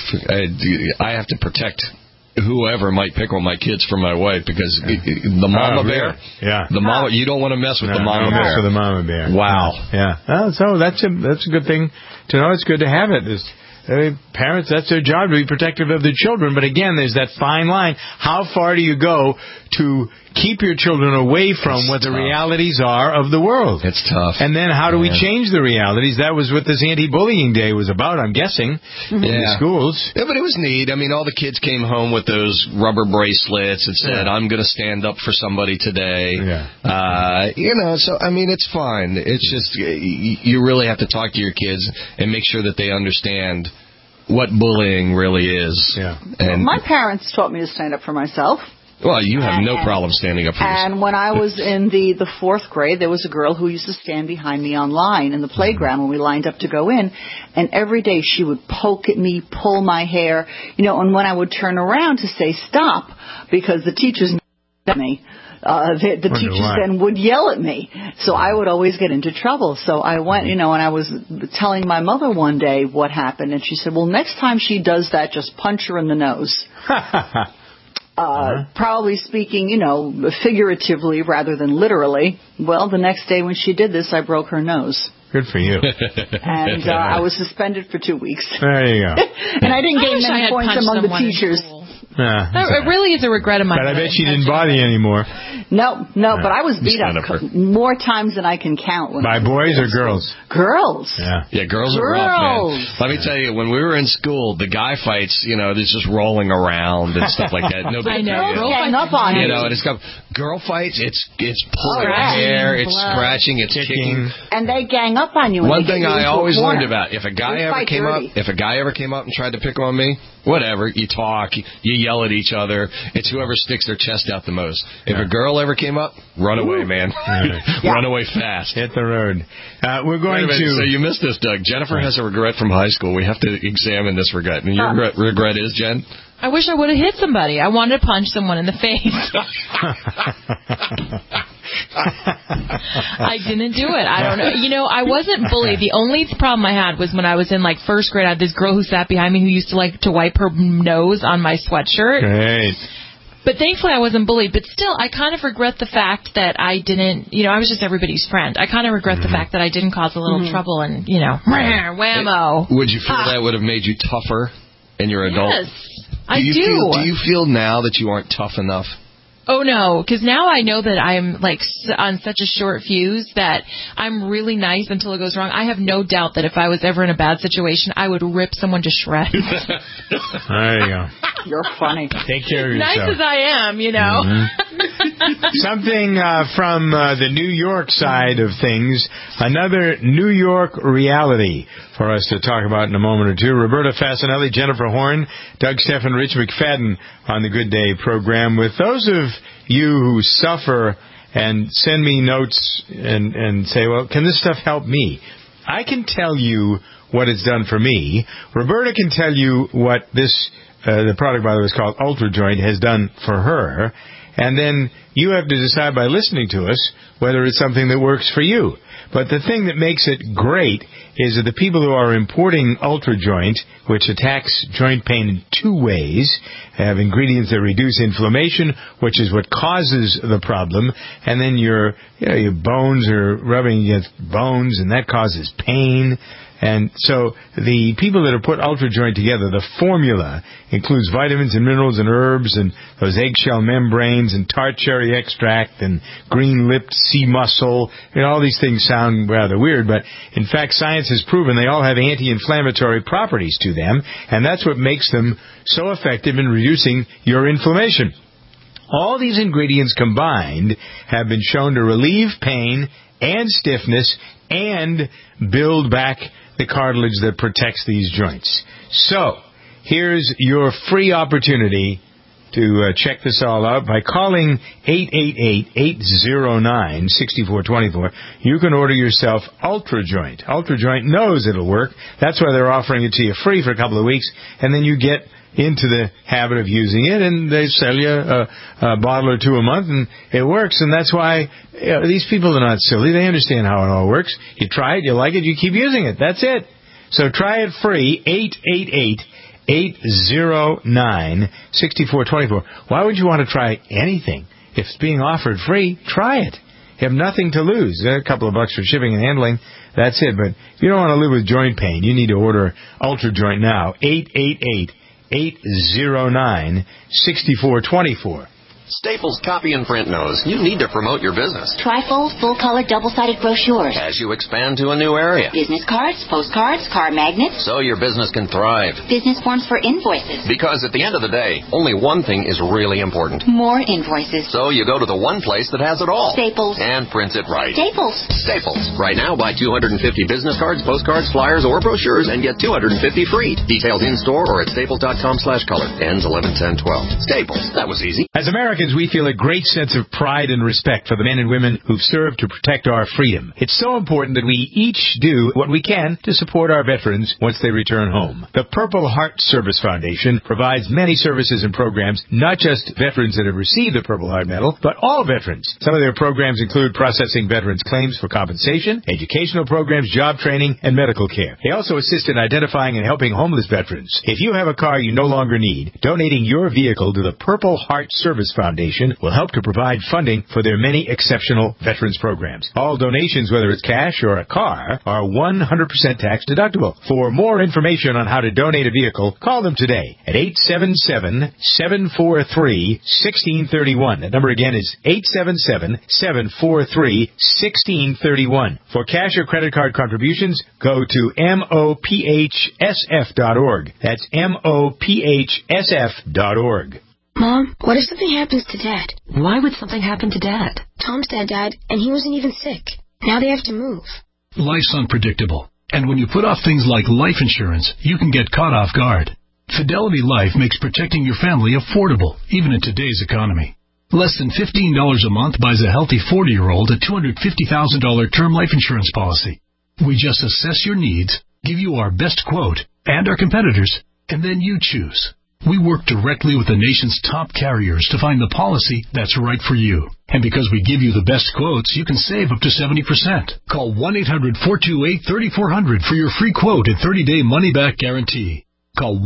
D: I have to protect whoever might pick on my kids for my wife because the mama bear.
A: Yeah.
D: The mama. You don't want to mess with the mama bear.
A: Mess with the mama bear.
D: Wow.
A: Yeah. So that's a good thing to know. It's good to have it. Parents, that's their job to be protective of their children. But again, there's that fine line. How far do you go to keep your children away from what the realities are of the world?
D: It's tough.
A: And then how do we change the realities? That was what this anti-bullying day was about, I'm guessing, in the schools.
D: Yeah, but it was neat. I mean, all the kids came home with those rubber bracelets and said, I'm going to stand up for somebody today.
A: Yeah.
D: So, I mean, it's fine. It's just you really have to talk to your kids and make sure that they understand what bullying really is.
A: Yeah.
B: And my parents taught me to stand up for myself.
D: Well, you have no problem standing up for yourself.
B: And when I was in the 4th grade, there was a girl who used to stand behind me on line in the playground when we lined up to go in. And every day she would poke at me, pull my hair, and when I would turn around to say stop, because the teachers at me, the teachers then would yell at me. So I would always get into trouble. So I went, and I was telling my mother one day what happened. And she said, well, next time she does that, just punch her in the nose. Probably speaking, figuratively rather than literally. Well, the next day when she did this, I broke her nose.
A: Good for you.
B: And I was suspended for 2 weeks.
A: There you go.
B: And I didn't gain many points among the teachers.
C: It really is a regret of mine.
A: But I bet she didn't bother you anymore.
B: No, but I was beat up more times than I can count.
A: By boys or girls?
B: Girls.
D: Yeah, girls are rough, man. Let me tell you, when we were in school, the guy fights, there's just rolling around and stuff like that.
B: I know. Girls gang up on you.
D: And it's got girl fights. It's pulling hair, it's scratching, it's kicking,
B: and they gang up on you.
D: One thing I always learned about: if a guy ever came up and tried to pick on me, whatever, you talk, you yell at each other. It's whoever sticks their chest out the most. If a girl ever came up, run away, man. Run away fast.
A: Hit the road. We're going to.
D: So you missed this, Doug. Jennifer has a regret from high school. We have to examine this regret. And your regret is, Jen?
C: I wish I would have hit somebody. I wanted to punch someone in the face. I didn't do it. I don't know. I wasn't bullied. The only problem I had was when I was in first grade. I had this girl who sat behind me who used to like to wipe her nose on my sweatshirt.
A: Great.
C: But thankfully I wasn't bullied. But still, I kind of regret the fact that I didn't, I was just everybody's friend. I kind of regret the fact that I didn't cause a little trouble and, whammo.
D: Would you feel that would have made you tougher in your adult?
C: Yes, I do.
D: Do you feel now that you aren't tough enough?
C: Oh, no, because now I know that I'm, on such a short fuse that I'm really nice until it goes wrong. I have no doubt that if I was ever in a bad situation, I would rip someone to shreds.
A: There you go.
B: You're funny.
A: Take care of yourself.
C: Nice as I am,
A: Something from the New York side of things, another New York reality for us to talk about in a moment or two. Roberta Fasanelli, Jennifer Horn, Doug Stephan, Rich McFadden on the Good Day program. With those of you who suffer and send me notes and say, well, can this stuff help me? I can tell you what it's done for me. Roberta can tell you what this, the product, by the way, is called UltraJoint, has done for her. And then you have to decide by listening to us whether it's something that works for you. But the thing that makes it great is that the people who are importing UltraJoint, which attacks joint pain in two ways, have ingredients that reduce inflammation, which is what causes the problem, and then your bones are rubbing against bones, and that causes pain. And so the people that have put UltraJoint together, the formula includes vitamins and minerals and herbs and those eggshell membranes and tart cherry extract and green-lipped sea mussel. All these things sound rather weird, but in fact science has proven they all have anti-inflammatory properties to them, and that's what makes them so effective in reducing your inflammation. All these ingredients combined have been shown to relieve pain and stiffness and build back the cartilage that protects these joints. So, here's your free opportunity to check this all out by calling 888-809-6424. You can order yourself UltraJoint. UltraJoint knows it'll work. That's why they're offering it to you free for a couple of weeks, and then you get into the habit of using it, and they sell you a bottle or two a month, and it works. And that's why these people are not silly. They understand how it all works. You try it, you like it, you keep using it. That's it. So try it free, 888-809-6424. Why would you want to try anything? If it's being offered free, try it. You have nothing to lose. A couple of bucks for shipping and handling. That's it. But if you don't want to live with joint pain, you need to order UltraJoint now. 888-809-6424.
E: Staples Copy and Print knows you need to promote your business.
F: Trifold, full-color, double-sided brochures.
E: As you expand to a new area.
F: Business cards, postcards, car magnets.
E: So your business can thrive.
F: Business forms for invoices.
E: Because at the end of the day, only one thing is really important.
F: More invoices.
E: So you go to the one place that has it all.
F: Staples.
E: And prints it right.
F: Staples.
E: Staples. Right now, buy 250 business cards, postcards, flyers, or brochures and get 250 free. Details in-store or at staples.com/color. Ends 11/10/12. Staples. That was easy.
A: As Americans, we feel a great sense of pride and respect for the men and women who've served to protect our freedom. It's so important that we each do what we can to support our veterans once they return home. The Purple Heart Service Foundation provides many services and programs, not just veterans that have received the Purple Heart Medal, but all veterans. Some of their programs include processing veterans' claims for compensation, educational programs, job training, and medical care. They also assist in identifying and helping homeless veterans. If you have a car you no longer need, donating your vehicle to the Purple Heart Service Foundation Foundation will help to provide funding for their many exceptional veterans programs. All donations, whether it's cash or a car, are 100% tax deductible. For more information on how to donate a vehicle, call them today at 877-743-1631. That number again is 877-743-1631. For cash or credit card contributions, go to MOPHSF.org. That's MOPHSF.org.
L: Mom, what if something happens to Dad?
N: Why would something happen to Dad?
L: Tom's dad died, and he wasn't even sick. Now they have to move.
Z: Life's unpredictable, and when you put off things like life insurance, you can get caught off guard. Fidelity Life makes protecting your family affordable, even in today's economy. Less than $15 a month buys a healthy 40-year-old a $250,000 term life insurance policy. We just assess your needs, give you our best quote, and our competitors, and then you choose. We work directly with the nation's top carriers to find the policy that's right for you. And because we give you the best quotes, you can save up to 70%. Call 1-800-428-3400 for your free quote and 30-day money-back guarantee. Call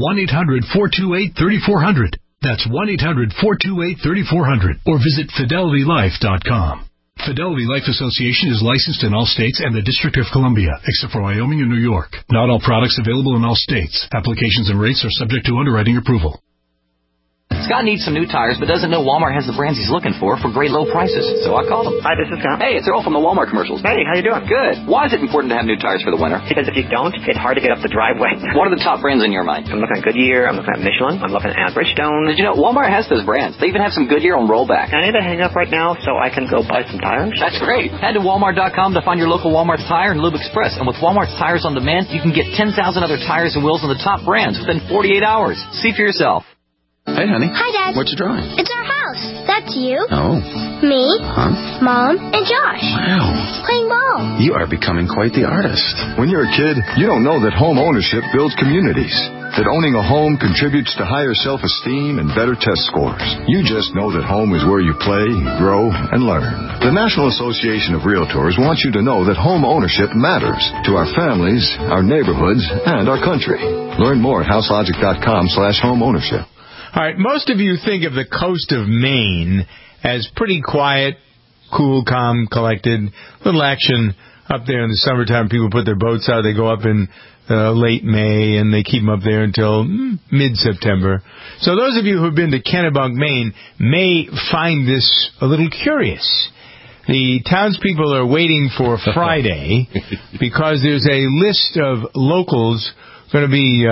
Z: 1-800-428-3400. That's 1-800-428-3400. Or visit FidelityLife.com. Fidelity Life Association is licensed in all states and the District of Columbia, except for Wyoming and New York. Not all products available in all states. Applications and rates are subject to underwriting approval.
H: Scott needs some new tires, but doesn't know Walmart has the brands he's looking for great low prices. So I called him.
I: Hi, this is Scott.
H: Hey, it's Earl from the Walmart commercials.
I: Hey, how you doing?
H: Good. Why is it important to have new tires for the winter?
I: Because if you don't, it's hard to get up the driveway.
H: What are the top brands in your mind?
I: I'm looking at Goodyear. I'm looking at Michelin. I'm looking at Bridgestone.
H: Did you know Walmart has those brands? They even have some Goodyear on rollback.
I: I need to hang up right now so I can go buy some tires.
H: That's great. Head to Walmart.com to find your local Walmart Tire and Lube Express. And with Walmart's Tires on Demand, you can get 10,000 other tires and wheels on the top brands within 48 hours. See for yourself.
J: Hey, honey.
L: Hi, Dad.
J: What you drawing?
L: It's our house. That's you.
J: Oh.
L: Me.
J: Huh?
L: Mom. And Josh.
J: Wow.
L: Playing ball.
J: You are becoming quite the artist.
T: When you're a kid, you don't know that home ownership builds communities. That owning a home contributes to higher self-esteem and better test scores. You just know that home is where you play, grow, and learn. The National Association of Realtors wants you to know that home ownership matters to our families, our neighborhoods, and our country. Learn more at houselogic.com/homeownership.
A: All right, most of you think of the coast of Maine as pretty quiet, cool, calm, collected. Little action up there in the summertime. People put their boats out. They go up in late May, and they keep them up there until mid-September. So those of you who have been to Kennebunk, Maine, may find this a little curious. The townspeople are waiting for Friday because there's a list of locals going to be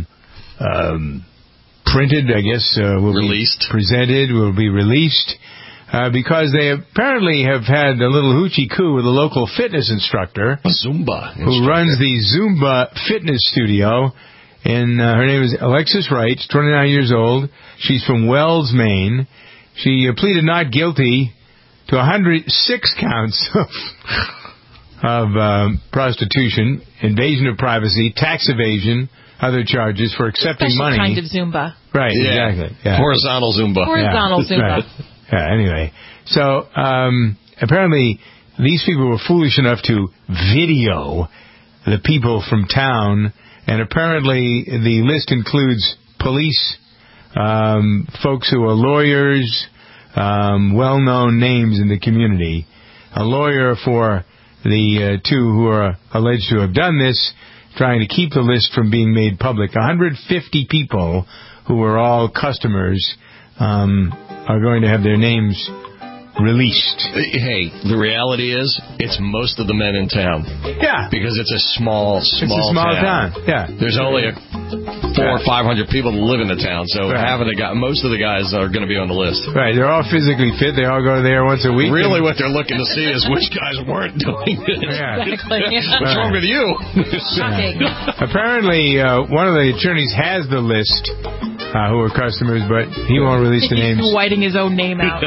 A: printed, I guess, will
D: released.
A: Be presented, will be released, because they apparently have had a little hoochie coo with a local fitness instructor, who runs the Zumba fitness studio, and her name is Alexis Wright, 29 years old. She's from Wells, Maine. She pleaded not guilty to 106 counts of prostitution, invasion of privacy, tax evasion, other charges for accepting
C: Special
A: money.
C: kind of Zumba.
A: Right,
D: yeah.
A: exactly. Yeah.
D: Horizontal Zumba.
C: Horizontal Zumba.
A: Right. Yeah, anyway. So, apparently, these people were foolish enough to video the people from town, and apparently the list includes police, folks who are lawyers, well-known names in the community. A lawyer for the two who are alleged to have done this, trying to keep the list from being made public. 150 people who are all customers are going to have their names released.
D: Hey, the reality is, it's most of the men in town.
A: Yeah.
D: Because it's a small
A: town. Yeah.
D: There's only 400 or 500 people that live in the town, so most of the guys are going to be on the list.
A: Right. They're all physically fit. They all go there once a week.
D: Really what they're looking to see is which guys weren't doing it.
A: Yeah.
D: What's wrong with you?
C: Shocking.
A: Apparently, one of the attorneys has the list who are customers, but he won't release the names.
C: He's whiting his own name out.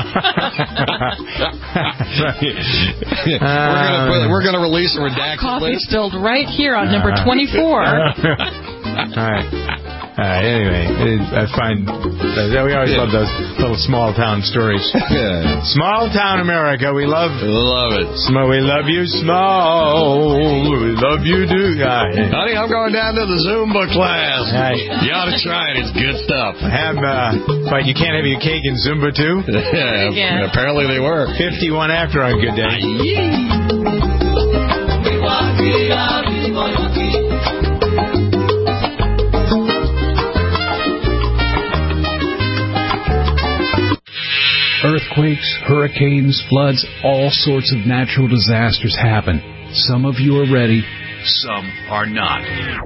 D: We're going to release a redacted
C: Coffee
D: list.
C: spilled right here on number 24.
A: All right. Anyway, I find we always love those little small town stories. Small town America, we love
D: it.
A: We love you, small. We love you, do.
D: Honey, I'm going down to the Zumba class. You ought to try it. It's good stuff.
A: But you can't have your cake in Zumba too?
D: Yeah, apparently they were.
A: 51 after on Good Day.
K: Earthquakes, hurricanes, floods, all sorts of natural disasters happen. Some of you are ready, some are not.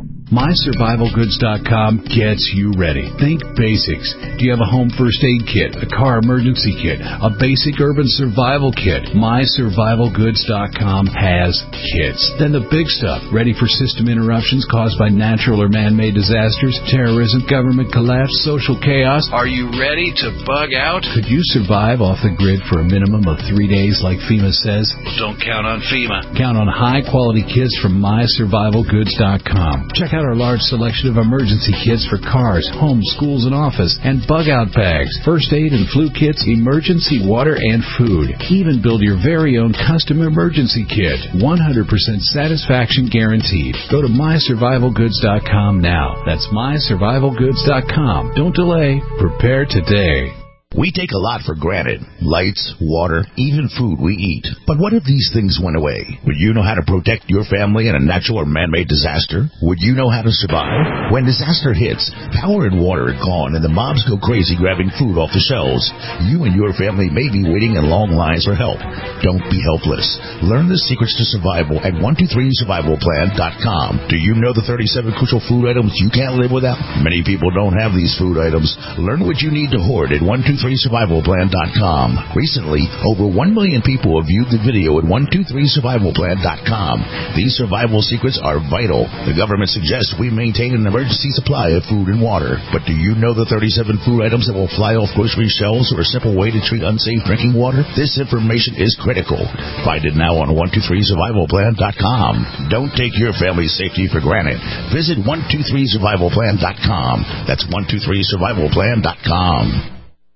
K: MySurvivalGoods.com gets you ready. Think basics. Do you have a home first aid kit, a car emergency kit, a basic urban survival kit? MySurvivalGoods.com has kits. Then the big stuff, ready for system interruptions caused by natural or man-made disasters, terrorism, government collapse, social chaos. Are you ready to bug out? Could you survive off the grid for a minimum of 3 days like FEMA says? Well, don't count on FEMA. Count on high-quality kits from MySurvivalGoods.com. Check out our large selection of emergency kits for cars, homes, schools, and office, and bug-out bags, first aid and flu kits, emergency water, and food. Even build your very own custom emergency kit. 100% satisfaction guaranteed. Go to MySurvivalGoods.com now. That's MySurvivalGoods.com. Don't delay. Prepare today.
M: We take a lot for granted. Lights, water, even food we eat. But what if these things went away? Would you know how to protect your family in a natural or man-made disaster? Would you know how to survive? When disaster hits, power and water are gone and the mobs go crazy grabbing food off the shelves. You and your family may be waiting in long lines for help. Don't be helpless. Learn the secrets to survival at 123survivalplan.com. Do you know the 37 crucial food items you can't live without? Many people don't have these food items. Learn what you need to hoard at 123survivalplan.com. Recently, over 1 million people have viewed the video at 123survivalplan.com. These survival secrets are vital. The government suggests we maintain an emergency supply of food and water. But do you know the 37 food items that will fly off grocery shelves or a simple way to treat unsafe drinking water? This information is critical. Find it now on 123survivalplan.com. Don't take your family's safety for granted. Visit 123survivalplan.com. That's 123survivalplan.com.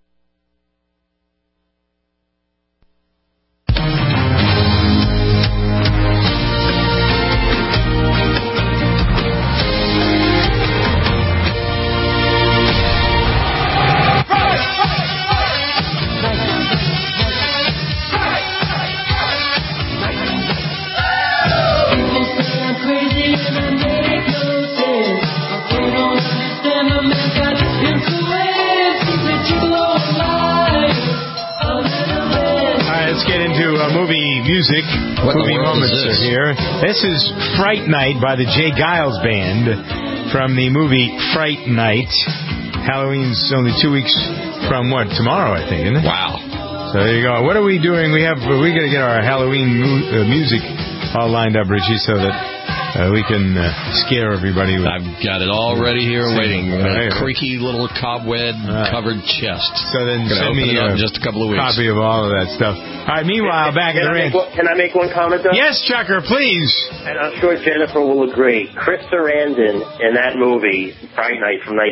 A: Music. Movie moments are here. This is Fright Night by the Jay Giles Band from the movie Fright Night. Halloween's only 2 weeks from tomorrow, I think, isn't it?
D: Wow.
A: So there you go. What are we doing? We're going to get our Halloween music all lined up, Richie, so that we can scare everybody.
D: I've got it all ready here waiting. A creaky little cobweb-covered chest.
A: So then send me
D: in just a couple of weeks.
A: Copy of all of that stuff. All right, meanwhile, back in the ring.
O: Can I make one comment, though?
A: Yes, Chucker, please.
O: And I'm sure Jennifer will agree. Chris Sarandon in that movie, Fright Night from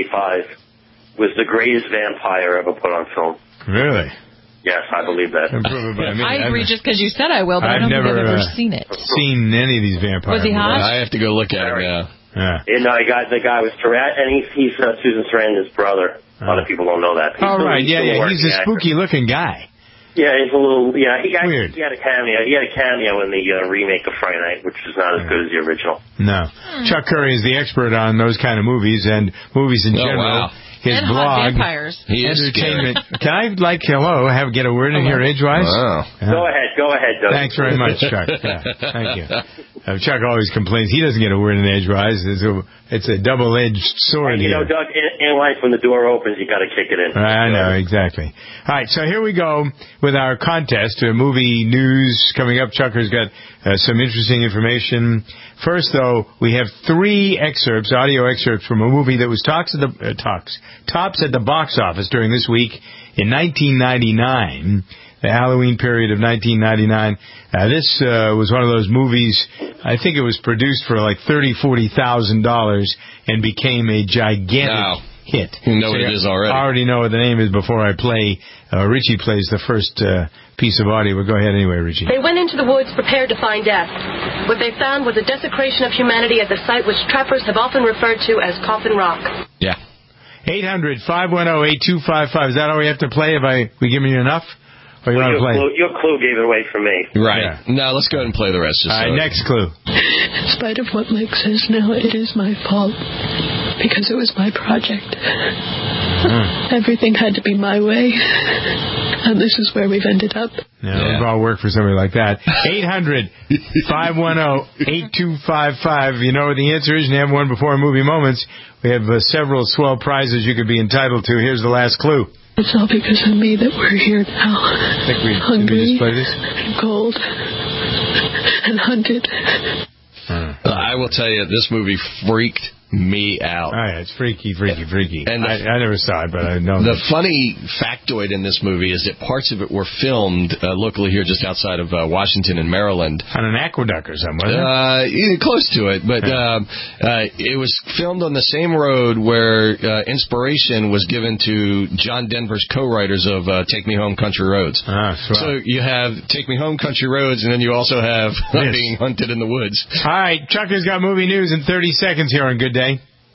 O: 1985, was the greatest vampire ever put on film.
A: Really?
O: Yes, I believe that.
C: I agree just because you said I will, but I don't think I've ever seen it.
A: Seen any of these vampires.
C: Was he hot?
D: I have to go look at him, yeah.
O: No, the guy was Sarandon, and he's Susan Sarandon's brother. A lot of people don't know that.
A: He's he's a spooky-looking guy.
O: Yeah, he's a little, He had a cameo. He had a cameo in the remake of Friday Night, which is not as good as the original.
A: No. Chuck Curry is the expert on those kind of movies and movies in general.
D: Wow.
A: His
C: and
A: blog,
C: vampires.
A: Entertainment. Can I, get a word in here edgewise?
O: Wow. Go ahead, Doug.
A: Thanks very much, Chuck. Thank you. Chuck always complains he doesn't get a word in edgewise. It's a double-edged sword here.
O: Doug, in life, when the door opens, you got to kick it in.
A: I know, exactly. All right, so here we go with our contest. Movie news coming up. Chucker's got some interesting information. First, though, we have 3 audio excerpts from a movie that was tops at the box office during this week in 1999. the Halloween period of 1999. This was one of those movies, I think it was produced for like $30,000-$40,000 and became a gigantic hit.
D: You know what it is already.
A: I already know what the name is before I play. Richie plays the first piece of audio. But go ahead anyway, Richie.
P: They went into the woods prepared to find death. What they found was a desecration of humanity at the site which trappers have often referred to as Coffin Rock.
D: Yeah.
A: 800-510-8255. Is that all we have to play? Have we given you enough? Or you want to play?
O: Your clue gave it away for me.
D: Right.
A: Yeah.
D: No, let's go ahead and play the rest.
A: All right, next clue.
Q: In spite of what Mike says now, it is my fault. Because it was my project. Everything had to be my way. And this is where we've ended up.
A: Yeah, it would all work for somebody like that. 800-510-8255. You know what the answer is, and you have one before Movie Moments. We have several swell prizes you could be entitled to. Here's the last clue.
Q: It's all because of me that we're here now.
A: I think we
Q: hungry,
A: just play this?
Q: and cold, and hunted.
D: I will tell you, this movie freaked me out.
A: Oh, yeah, it's freaky.
D: And
A: I never saw it, but I know.
D: The funny factoid in this movie is that parts of it were filmed locally here just outside of Washington and Maryland.
A: On an aqueduct or something, wasn't
D: it? Close to it, but it was filmed on the same road where inspiration was given to John Denver's co-writers of Take Me Home Country Roads. So you have Take Me Home Country Roads, and then you also have Being Hunted in the Woods.
A: All right, Chucker's got movie news in 30 seconds here on Good Day.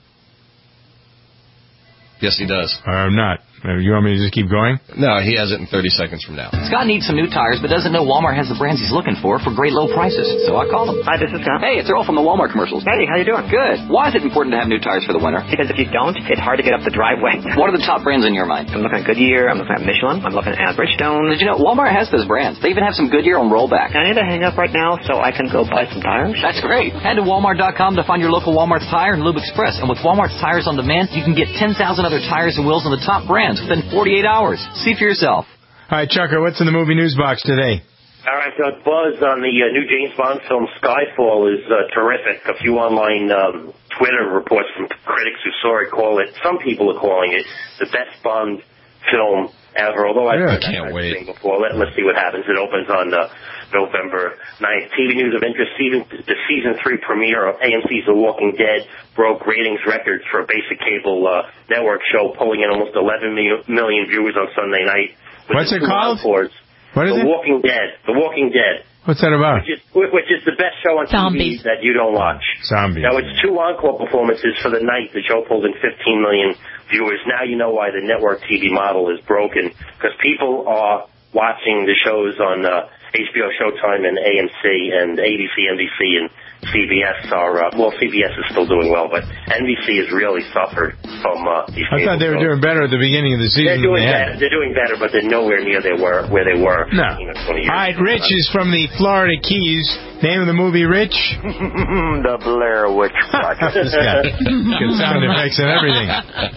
D: Yes, he does.
A: Or not. You want me to just keep going?
D: No, he has it in 30 seconds from now.
H: Scott needs some new tires, but doesn't know Walmart has the brands he's looking for great low prices. So I called him.
I: Hi, this is Scott.
H: Hey, it's Earl from the Walmart commercials.
I: Hey, how you doing?
H: Good. Why is it important to have new tires for the winter?
I: Because if you don't, it's hard to get up the driveway.
H: What are the top brands in your mind?
I: I'm looking at Goodyear. I'm looking at Michelin. I'm looking at Bridgestone.
H: Did you know Walmart has those brands? They even have some Goodyear on rollback.
I: I need to hang up right now so I can go buy some tires.
H: That's great. Head to Walmart.com to find your local Walmart Tire and Lube Express. And with Walmart's Tires on Demand, you can get 10,000 other tires and wheels on the top brands within 48 hours. See for yourself.
A: All right, Chucker, what's in the movie news box today?
O: All right, so buzz on the new James Bond film Skyfall is terrific. A few online Twitter reports from critics who saw it call it, some people are calling it, the best Bond film ever, although I've seen it before. Let's see what happens. It opens on November 9th. TV news of interest, the Season 3 premiere of AMC's The Walking Dead broke ratings records for a basic cable network show, pulling in almost 11 million viewers on Sunday night.
A: What's it called? What is it?
O: The Walking Dead. The Walking Dead.
A: What's that about?
O: Which is the best show on TV that you don't watch.
A: Zombies.
O: Now, it's 2 encore performances for the night. The show pulled in 15 million viewers. Now you know why the network TV model is broken, because people are watching the shows on HBO Showtime and AMC and ABC, NBC, and CBS are, CBS is still doing well, but NBC has really suffered from these
A: I thought they were doing better at the beginning of the season.
O: They're doing better, but they're nowhere near where they were 20 years
A: All right, Rich is from the Florida Keys. Name of the movie, Rich?
O: The Blair Witch Project.
A: This guy. Good sound effects and everything.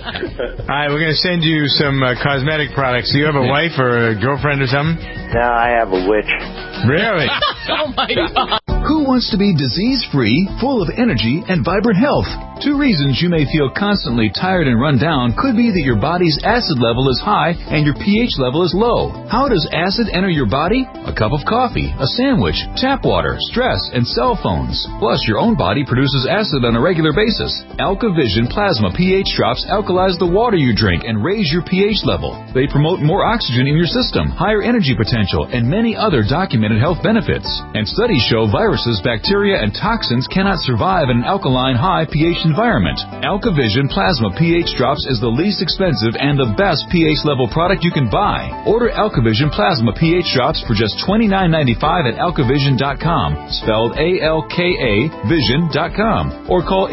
A: All right, we're going to send you some cosmetic products. Do you have a wife or a girlfriend or something?
O: No, I have a witch.
A: Really?
C: Oh, my God.
K: Who wants to be disease-free, full of energy, and vibrant health? 2 reasons you may feel constantly tired and run down could be that your body's acid level is high and your pH level is low. How does acid enter your body? A cup of coffee, a sandwich, tap water, stress, and cell phones. Plus, your own body produces acid on a regular basis. AlkaVision Plasma pH drops alkalize the water you drink and raise your pH level. They promote more oxygen in your system, higher energy potential, and many other documented health benefits. And studies show viruses, bacteria, and toxins cannot survive in an alkaline high pH environment. AlkaVision Plasma pH Drops is the least expensive and the best pH level product you can buy. Order AlkaVision Plasma pH Drops for just $29.95 at alkavision.com, spelled ALKA vision.com, or call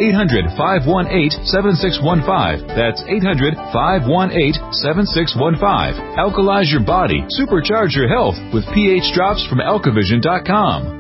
K: 800-518-7615. That's 800-518-7615. Alkalize your body, supercharge your health with pH Drops from alkavision.com.